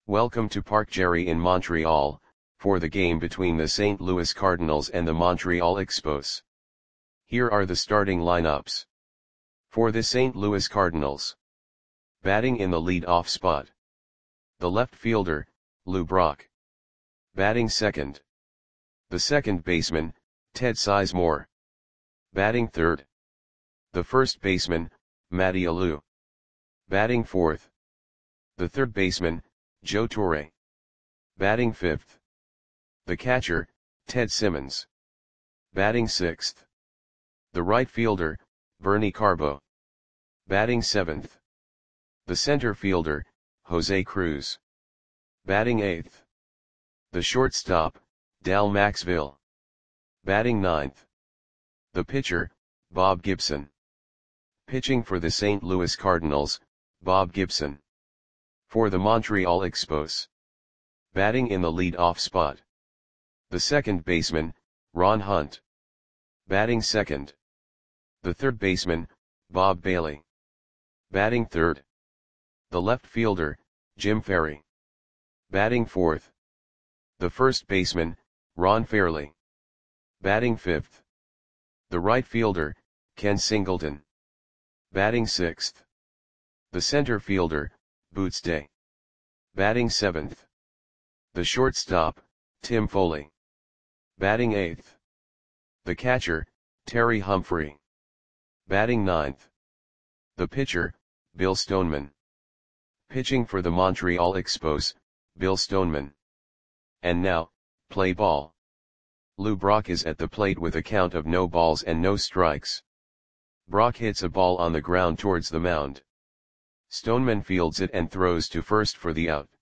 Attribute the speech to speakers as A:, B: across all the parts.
A: Welcome to Parc Gerry in Montreal, for the game between the St. Louis Cardinals and the Montreal Expos. Here are the starting lineups. For the St. Louis Cardinals. Batting in the lead-off spot. The left fielder, Lou Brock. Batting second. The second baseman, Ted Sizemore. Batting third. The first baseman, Matty Alou. Batting fourth. The third baseman, Joe Torre. Batting fifth. The catcher, Ted Simmons. Batting sixth. The right fielder, Bernie Carbo. Batting seventh. The center fielder, Jose Cruz. Batting eighth. The shortstop, Dal Maxville. Batting ninth. The pitcher, Bob Gibson. Pitching for the St. Louis Cardinals, Bob Gibson. For the Montreal Expos. Batting in the lead-off spot. The second baseman, Ron Hunt. Batting second. The third baseman, Bob Bailey. Batting third. The left fielder, Jim Ferry. Batting fourth. The first baseman, Ron Fairly. Batting fifth. The right fielder, Ken Singleton. Batting sixth. The center fielder, Boots Day. Batting seventh. The shortstop, Tim Foley. Batting eighth. The catcher, Terry Humphrey. Batting ninth. The pitcher, Bill Stoneman. Pitching for the Montreal Expos, Bill Stoneman. And now, play ball. Lou Brock is at the plate with a count of no balls and no strikes. Brock hits a ball on the ground towards the mound. Stoneman fields it and throws to first for the out.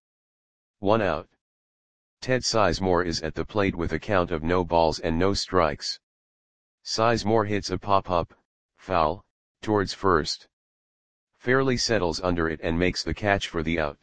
A: 1 out. Ted Sizemore is at the plate with a count of no balls and no strikes. Sizemore hits a pop-up, foul, towards first. Fairly settles under it and makes the catch for the out.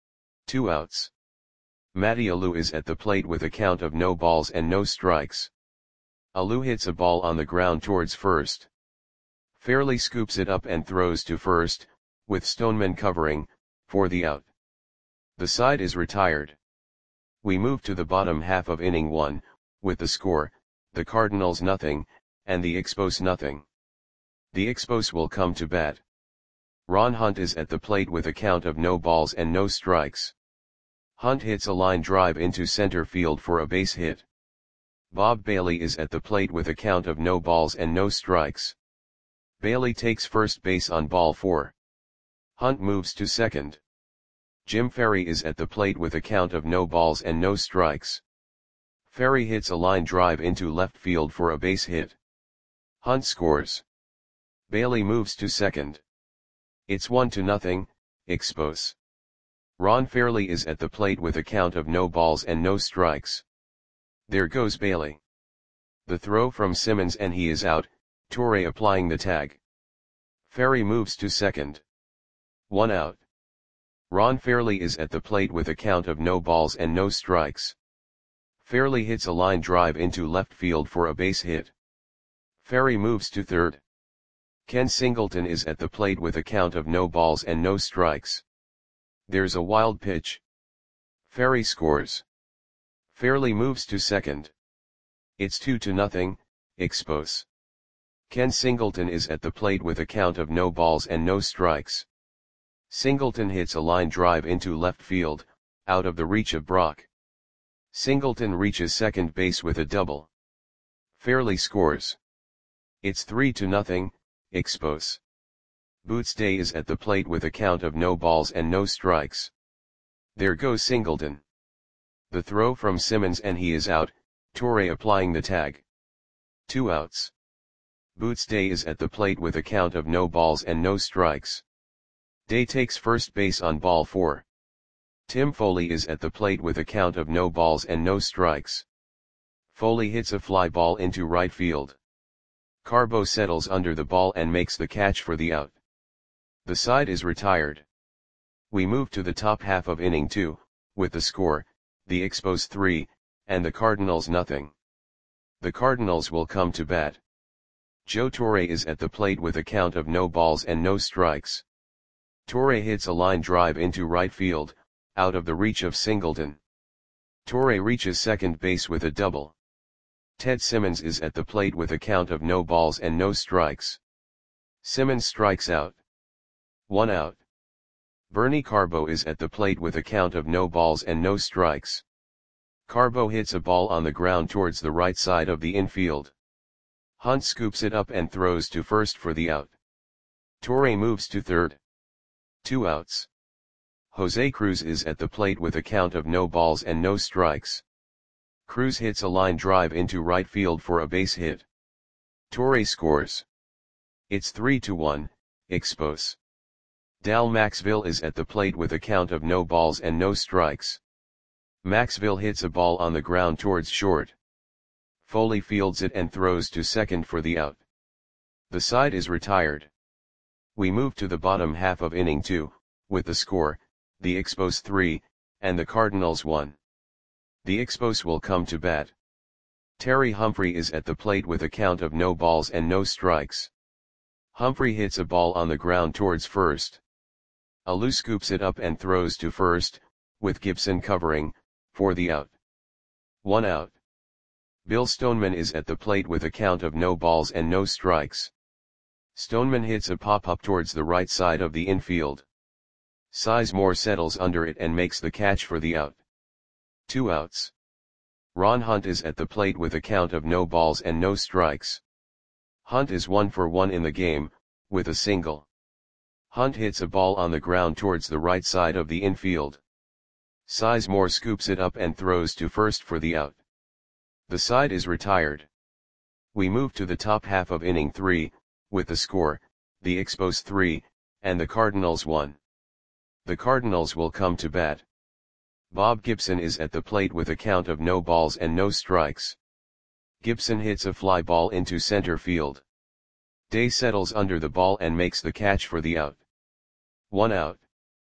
A: 2 outs. Matty Alou is at the plate with a count of no balls and no strikes. Alou hits a ball on the ground towards first. Fairly scoops it up and throws to first, with Stoneman covering, for the out. The side is retired. We move to the bottom half of inning 1, with the score, the Cardinals nothing, and the Expos nothing. The Expos will come to bat. Ron Hunt is at the plate with a count of no balls and no strikes. Hunt hits a line drive into center field for a base hit. Bob Bailey is at the plate with a count of no balls and no strikes. Bailey takes first base on ball 4. Hunt moves to second. Jim Ferry is at the plate with a count of no balls and no strikes. Ferry hits a line drive into left field for a base hit. Hunt scores. Bailey moves to second. It's 1-0, Expos. Ron Fairly is at the plate with a count of no balls and no strikes. There goes Bailey. The throw from Simmons and he is out, Torre applying the tag. Ferry moves to second. 1 out. Ron Fairly is at the plate with a count of no balls and no strikes. Fairly hits a line drive into left field for a base hit. Ferry moves to third. Ken Singleton is at the plate with a count of no balls and no strikes. There's a wild pitch. Ferry scores. Fairly moves to second. It's 2-0, Expos. Ken Singleton is at the plate with a count of no balls and no strikes. Singleton hits a line drive into left field, out of the reach of Brock. Singleton reaches second base with a double. Fairly scores. It's 3-0, Expos. Boots Day is at the plate with a count of no balls and no strikes. There goes Singleton. The throw from Simmons and he is out, Torre applying the tag. 2 outs. Boots Day is at the plate with a count of no balls and no strikes. Day takes first base on ball 4. Tim Foley is at the plate with a count of no balls and no strikes. Foley hits a fly ball into right field. Carbo settles under the ball and makes the catch for the out. The side is retired. We move to the top half of inning 2, with the score, the Expos 3, and the Cardinals nothing. The Cardinals will come to bat. Joe Torre is at the plate with a count of no balls and no strikes. Torre hits a line drive into right field, out of the reach of Singleton. Torre reaches second base with a double. Ted Simmons is at the plate with a count of no balls and no strikes. Simmons strikes out. 1 out. Bernie Carbo is at the plate with a count of no balls and no strikes. Carbo hits a ball on the ground towards the right side of the infield. Hunt scoops it up and throws to first for the out. Torre moves to third. 2 outs. Jose Cruz is at the plate with a count of no balls and no strikes. Cruz hits a line drive into right field for a base hit. Torre scores. It's 3-1, Expos. Dal Maxville is at the plate with a count of no balls and no strikes. Maxville hits a ball on the ground towards short. Foley fields it and throws to second for the out. The side is retired. We move to the bottom half of inning 2, with the score, the Expos 3, and the Cardinals 1. The Expos will come to bat. Terry Humphrey is at the plate with a count of no balls and no strikes. Humphrey hits a ball on the ground towards first. Alou scoops it up and throws to first, with Gibson covering, for the out. 1 out. Bill Stoneman is at the plate with a count of no balls and no strikes. Stoneman hits a pop-up towards the right side of the infield. Sizemore settles under it and makes the catch for the out. 2 outs. Ron Hunt is at the plate with a count of no balls and no strikes. Hunt is 1 for 1 in the game, with a single. Hunt hits a ball on the ground towards the right side of the infield. Sizemore scoops it up and throws to first for the out. The side is retired. We move to the top half of inning 3, with the score, the Expos 3, and the Cardinals 1. The Cardinals will come to bat. Bob Gibson is at the plate with a count of no balls and no strikes. Gibson hits a fly ball into center field. Day settles under the ball and makes the catch for the out. 1 out.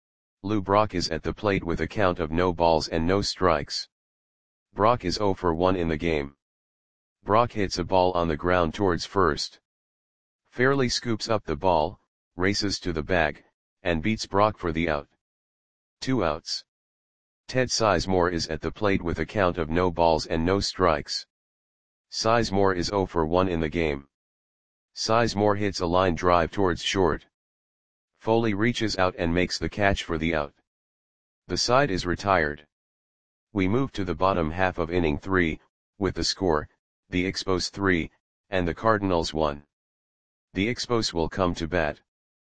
A: Lou Brock is at the plate with a count of no balls and no strikes. Brock is 0 for 1 in the game. Brock hits a ball on the ground towards first. Fairley scoops up the ball, races to the bag, and beats Brock for the out. 2 outs. Ted Sizemore is at the plate with a count of no balls and no strikes. Sizemore is 0 for 1 in the game. Sizemore hits a line drive towards short. Foley reaches out and makes the catch for the out. The side is retired. We move to the bottom half of inning 3, with the score, the Expos 3, and the Cardinals 1. The Expos will come to bat.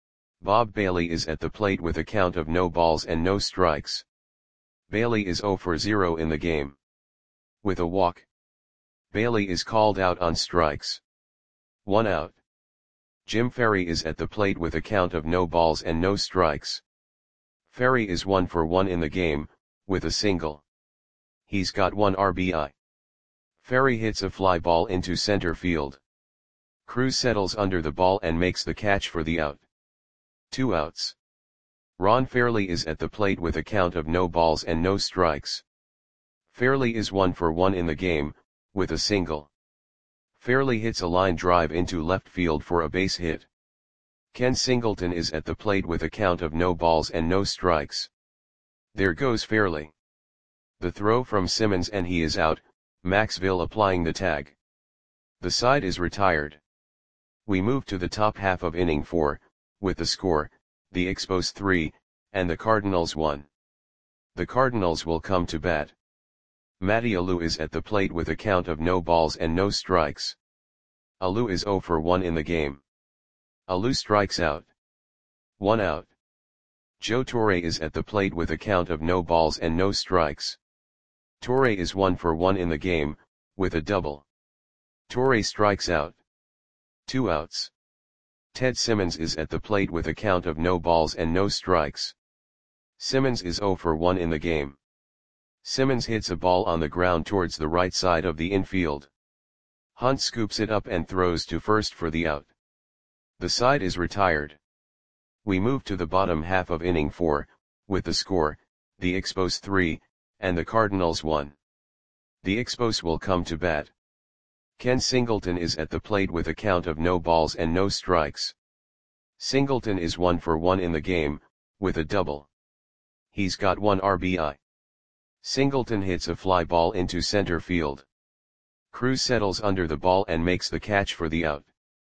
A: Bob Bailey is at the plate with a count of no balls and no strikes. Bailey is 0 for 0 in the game. With a walk. Bailey is called out on strikes. 1 out. Jim Ferry is at the plate with a count of no balls and no strikes. Ferry is 1 for 1 in the game, with a single. He's got 1 RBI. Ferry hits a fly ball into center field. Cruz settles under the ball and makes the catch for the out. 2 outs. Ron Fairley is at the plate with a count of no balls and no strikes. Fairley is 1 for 1 in the game, with a single. Fairley hits a line drive into left field for a base hit. Ken Singleton is at the plate with a count of no balls and no strikes. There goes Fairley. The throw from Simmons and he is out, Maxville applying the tag. The side is retired. We move to the top half of inning 4, with the score, the Expos 3, and the Cardinals 1. The Cardinals will come to bat. Matty Alou is at the plate with a count of no balls and no strikes. Alou is 0 for 1 in the game. Alou strikes out. 1 out. Joe Torre is at the plate with a count of no balls and no strikes. Torre is 1 for 1 in the game, with a double. Torre strikes out. 2 outs. Ted Simmons is at the plate with a count of no balls and no strikes. Simmons is 0 for 1 in the game. Simmons hits a ball on the ground towards the right side of the infield. Hunt scoops it up and throws to first for the out. The side is retired. We move to the bottom half of inning 4, with the score, the Expos 3, and the Cardinals 1. The Expos will come to bat. Ken Singleton is at the plate with a count of no balls and no strikes. Singleton is 1 for 1 in the game, with a double. He's got 1 RBI. Singleton hits a fly ball into center field. Cruz settles under the ball and makes the catch for the out.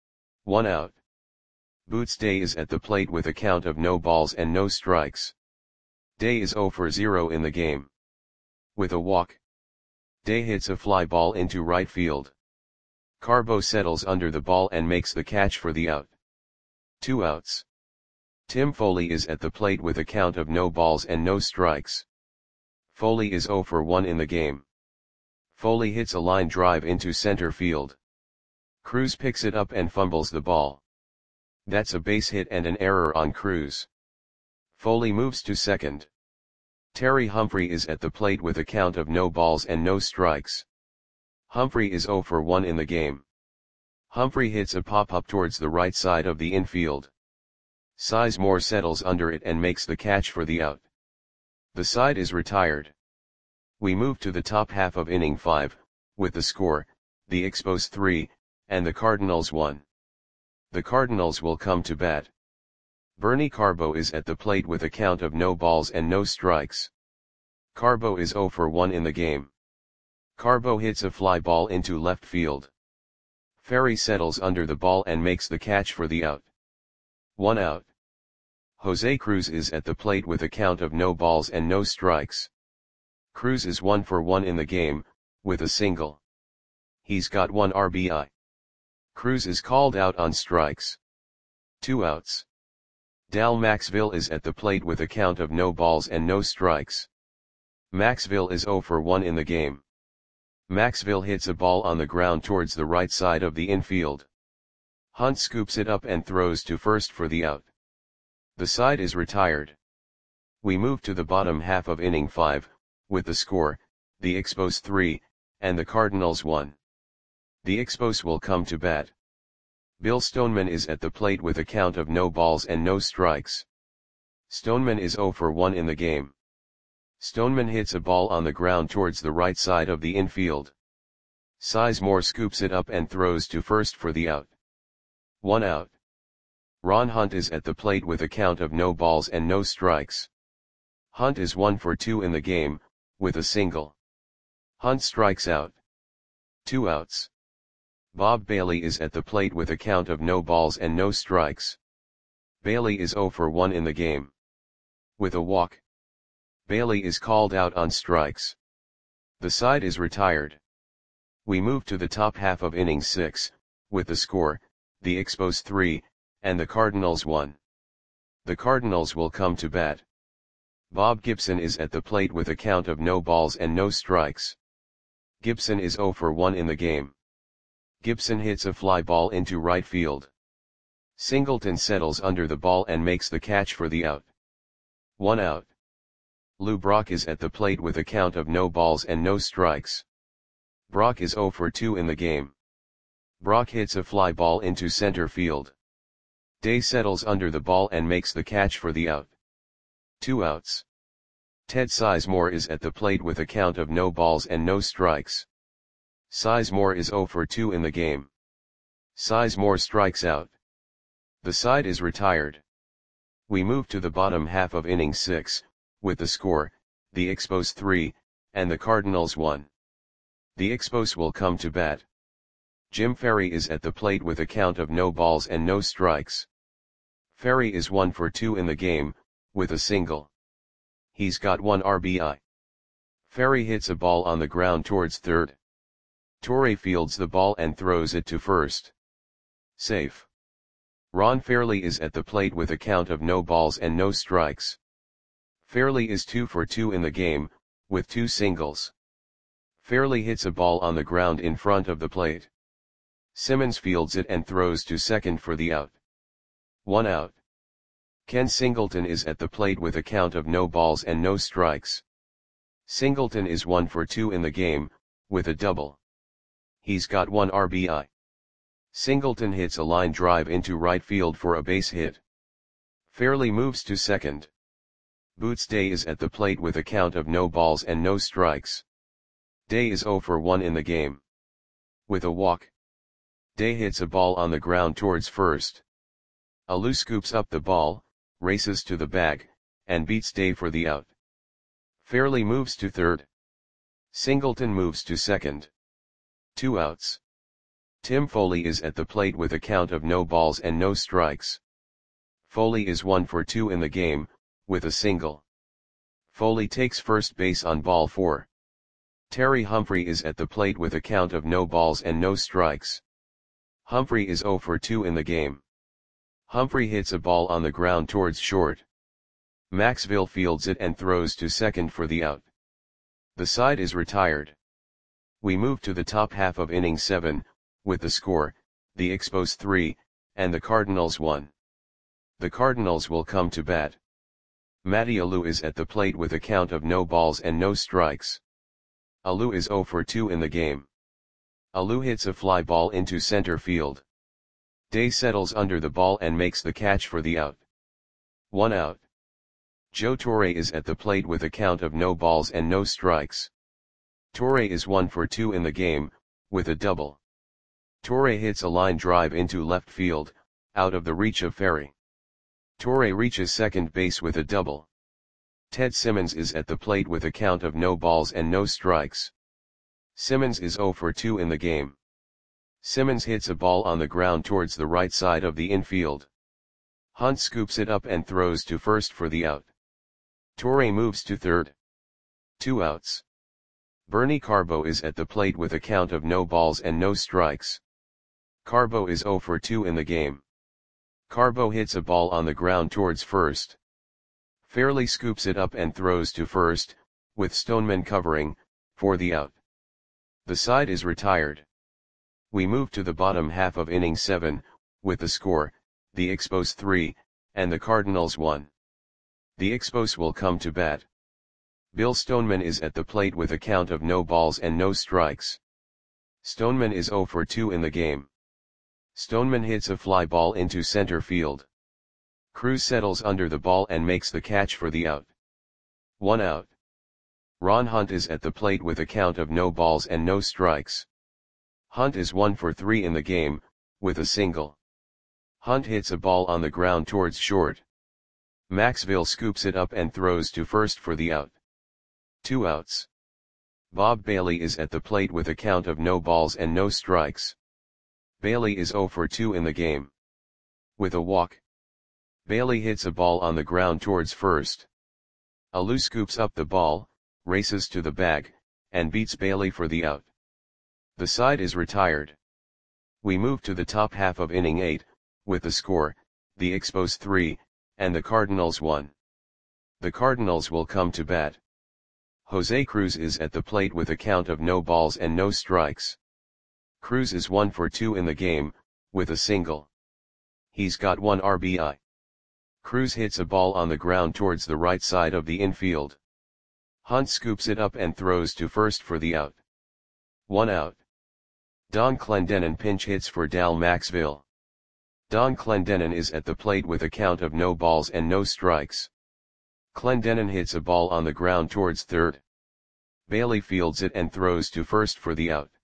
A: 1 out. Boots Day is at the plate with a count of no balls and no strikes. Day is 0 for 0 in the game. With a walk, Day hits a fly ball into right field. Carbo settles under the ball and makes the catch for the out. 2 outs. Tim Foley is at the plate with a count of no balls and no strikes. Foley is 0 for 1 in the game. Foley hits a line drive into center field. Cruz picks it up and fumbles the ball. That's a base hit and an error on Cruz. Foley moves to second. Terry Humphrey is at the plate with a count of no balls and no strikes. Humphrey is 0 for 1 in the game. Humphrey hits a pop-up towards the right side of the infield. Sizemore settles under it and makes the catch for the out. The side is retired. We move to the top half of inning 5, with the score, the Expos 3, and the Cardinals 1. The Cardinals will come to bat. Bernie Carbo is at the plate with a count of no balls and no strikes. Carbo is 0 for 1 in the game. Carbo hits a fly ball into left field. Ferry settles under the ball and makes the catch for the out. 1 out. Jose Cruz is at the plate with a count of no balls and no strikes. Cruz is 1 for 1 in the game, with a single. He's got 1 RBI. Cruz is called out on strikes. 2 outs. Dal Maxville is at the plate with a count of no balls and no strikes. Maxville is 0 for 1 in the game. Maxville hits a ball on the ground towards the right side of the infield. Hunt scoops it up and throws to first for the out. The side is retired. We move to the bottom half of inning 5, with the score, the Expos 3, and the Cardinals 1. The Expos will come to bat. Bill Stoneman is at the plate with a count of no balls and no strikes. Stoneman is 0 for 1 in the game. Stoneman hits a ball on the ground towards the right side of the infield. Sizemore scoops it up and throws to first for the out. 1 out. Ron Hunt is at the plate with a count of no balls and no strikes. Hunt is 1 for 2 in the game, with a single. Hunt strikes out. 2 outs. Bob Bailey is at the plate with a count of no balls and no strikes. Bailey is 0 for 1 in the game. With a walk, Bailey is called out on strikes. The side is retired. We move to the top half of inning 6, with the score, the Expos 3, and the Cardinals 1. The Cardinals will come to bat. Bob Gibson is at the plate with a count of no balls and no strikes. Gibson is 0 for 1 in the game. Gibson hits a fly ball into right field. Singleton settles under the ball and makes the catch for the out. 1 out. Lou Brock is at the plate with a count of no balls and no strikes. Brock is 0 for 2 in the game. Brock hits a fly ball into center field. Day settles under the ball and makes the catch for the out. 2 outs. Ted Sizemore is at the plate with a count of no balls and no strikes. Sizemore is 0 for 2 in the game. Sizemore strikes out. The side is retired. We move to the bottom half of inning 6, with the score, the Expos 3, and the Cardinals 1. The Expos will come to bat. Jim Ferry is at the plate with a count of no balls and no strikes. Ferry is 1 for 2 in the game, with a single. He's got 1 RBI. Ferry hits a ball on the ground towards third. Torre fields the ball and throws it to first. Safe. Ron Fairley is at the plate with a count of no balls and no strikes. Fairley is 2 for 2 in the game, with 2 singles. Fairley hits a ball on the ground in front of the plate. Simmons fields it and throws to second for the out. 1 out. Ken Singleton is at the plate with a count of no balls and no strikes. Singleton is 1 for 2 in the game, with a double. He's got 1 RBI. Singleton hits a line drive into right field for a base hit. Fairley moves to second. Boots Day is at the plate with a count of no balls and no strikes. Day is 0 for 1 in the game. With a walk, Day hits a ball on the ground towards first. Alou scoops up the ball, races to the bag, and beats Day for the out. Fairley moves to third. Singleton moves to second. 2 outs. Tim Foley is at the plate with a count of no balls and no strikes. Foley is 1 for 2 in the game, with a single. Foley takes first base on ball 4. Terry Humphrey is at the plate with a count of no balls and no strikes. Humphrey is 0 for 2 in the game. Humphrey hits a ball on the ground towards short. Maxville fields it and throws to second for the out. The side is retired. We move to the top half of inning 7, with the score, the Expos 3, and the Cardinals 1. The Cardinals will come to bat. Matty Alou is at the plate with a count of no balls and no strikes. Alou is 0 for 2 in the game. Alou hits a fly ball into center field. Day settles under the ball and makes the catch for the out. 1 out. Joe Torre is at the plate with a count of no balls and no strikes. Torre is 1 for 2 in the game, with a double. Torre hits a line drive into left field, out of the reach of Ferry. Torre reaches second base with a double. Ted Simmons is at the plate with a count of no balls and no strikes. Simmons is 0 for 2 in the game. Simmons hits a ball on the ground towards the right side of the infield. Hunt scoops it up and throws to first for the out. Torre moves to third. 2 outs. Bernie Carbo is at the plate with a count of no balls and no strikes. Carbo is 0 for 2 in the game. Carbo hits a ball on the ground towards first. Fairley scoops it up and throws to first, with Stoneman covering, for the out. The side is retired. We move to the bottom half of inning 7, with the score, the Expos 3, and the Cardinals 1. The Expos will come to bat. Bill Stoneman is at the plate with a count of no balls and no strikes. Stoneman is 0 for 2 in the game. Stoneman hits a fly ball into center field. Cruz settles under the ball and makes the catch for the out. 1 out. Ron Hunt is at the plate with a count of no balls and no strikes. Hunt is 1 for 3 in the game, with a single. Hunt hits a ball on the ground towards short. Maxville scoops it up and throws to first for the out. 2 outs. Bob Bailey is at the plate with a count of no balls and no strikes. Bailey is 0 for 2 in the game. With a walk. Bailey hits a ball on the ground towards first. Alou scoops up the ball, races to the bag, and beats Bailey for the out. The side is retired. We move to the top half of inning 8, with the score, the Expos 3, and the Cardinals 1. The Cardinals will come to bat. Jose Cruz is at the plate with a count of no balls and no strikes. Cruz is 1 for 2 in the game, with a single. He's got 1 RBI. Cruz hits a ball on the ground towards the right side of the infield. Hunt scoops it up and throws to first for the out. 1 out. Don Clendenon pinch hits for Dal Maxville. Don Clendenon is at the plate with a count of no balls and no strikes. Clendenon hits a ball on the ground towards third. Bailey fields it and throws to first for the out.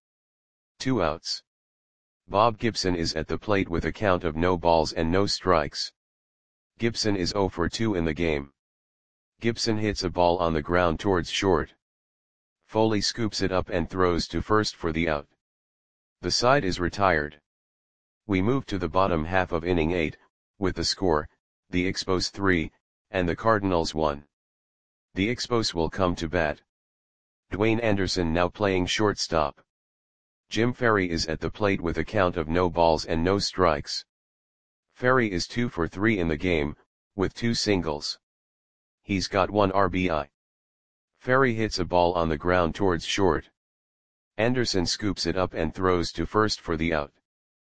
A: 2 outs. Bob Gibson is at the plate with a count of no balls and no strikes. Gibson is 0 for 2 in the game. Gibson hits a ball on the ground towards short. Foley scoops it up and throws to first for the out. The side is retired. We move to the bottom half of inning 8, with the score, the Expos 3, and the Cardinals 1. The Expos will come to bat. Dwayne Anderson now playing shortstop. Jim Ferry is at the plate with a count of no balls and no strikes. Ferry is 2 for 3 in the game, with 2 singles. He's got 1 RBI. Ferry hits a ball on the ground towards short. Anderson scoops it up and throws to first for the out.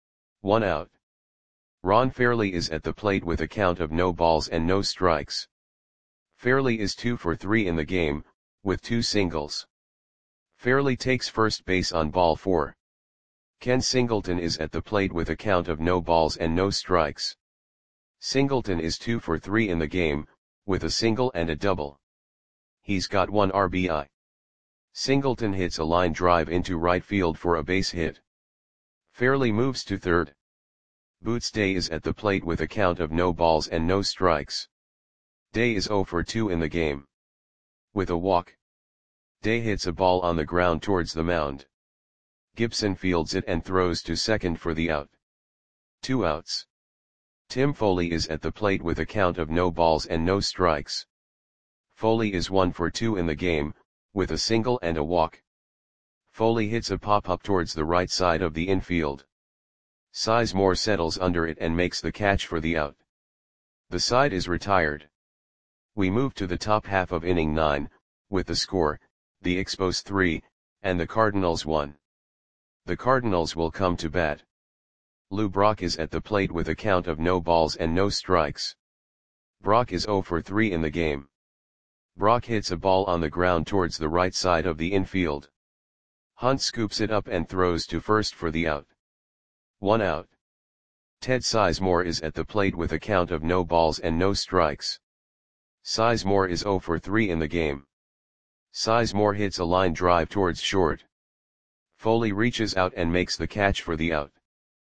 A: 1 out. Ron Fairley is at the plate with a count of no balls and no strikes. Fairley is 2 for 3 in the game, with 2 singles. Fairley takes first base on ball 4. Ken Singleton is at the plate with a count of no balls and no strikes. Singleton is 2 for 3 in the game, with a single and a double. He's got 1 RBI. Singleton hits a line drive into right field for a base hit. Fairley moves to third. Boots Day is at the plate with a count of no balls and no strikes. Day is 0 for 2 in the game. With a walk, Day hits a ball on the ground towards the mound. Gibson fields it and throws to second for the out. 2 outs. Tim Foley is at the plate with a count of no balls and no strikes. Foley is 1 for 2 in the game, with a single and a walk. Foley hits a pop-up towards the right side of the infield. Sizemore settles under it and makes the catch for the out. The side is retired. We move to the top half of inning 9, with the score, the Expos 3, and the Cardinals 1. The Cardinals will come to bat. Lou Brock is at the plate with a count of no balls and no strikes. Brock is 0 for 3 in the game. Brock hits a ball on the ground towards the right side of the infield. Hunt scoops it up and throws to first for the out. 1 out. Ted Sizemore is at the plate with a count of no balls and no strikes. Sizemore is 0 for 3 in the game. Sizemore hits a line drive towards short. Foley reaches out and makes the catch for the out.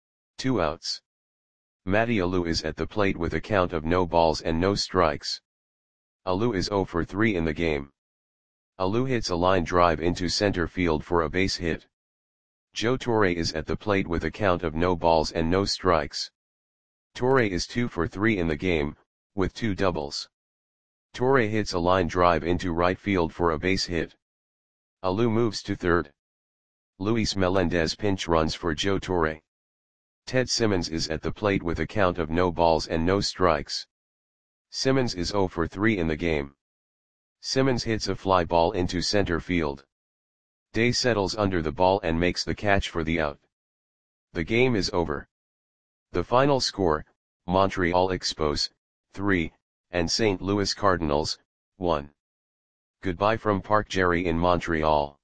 A: 2 outs. Matty Alou is at the plate with a count of no balls and no strikes. Alou is 0 for 3 in the game. Alou hits a line drive into center field for a base hit. Joe Torre is at the plate with a count of no balls and no strikes. Torre is 2 for 3 in the game, with 2 doubles. Torre hits a line drive into right field for a base hit. Alou moves to third. Luis Melendez pinch runs for Joe Torre. Ted Simmons is at the plate with a count of no balls and no strikes. Simmons is 0 for 3 in the game. Simmons hits a fly ball into center field. Day settles under the ball and makes the catch for the out. The game is over. The final score, Montreal Expos, 3, and St. Louis Cardinals, 1. Goodbye from Park Jerry in Montreal.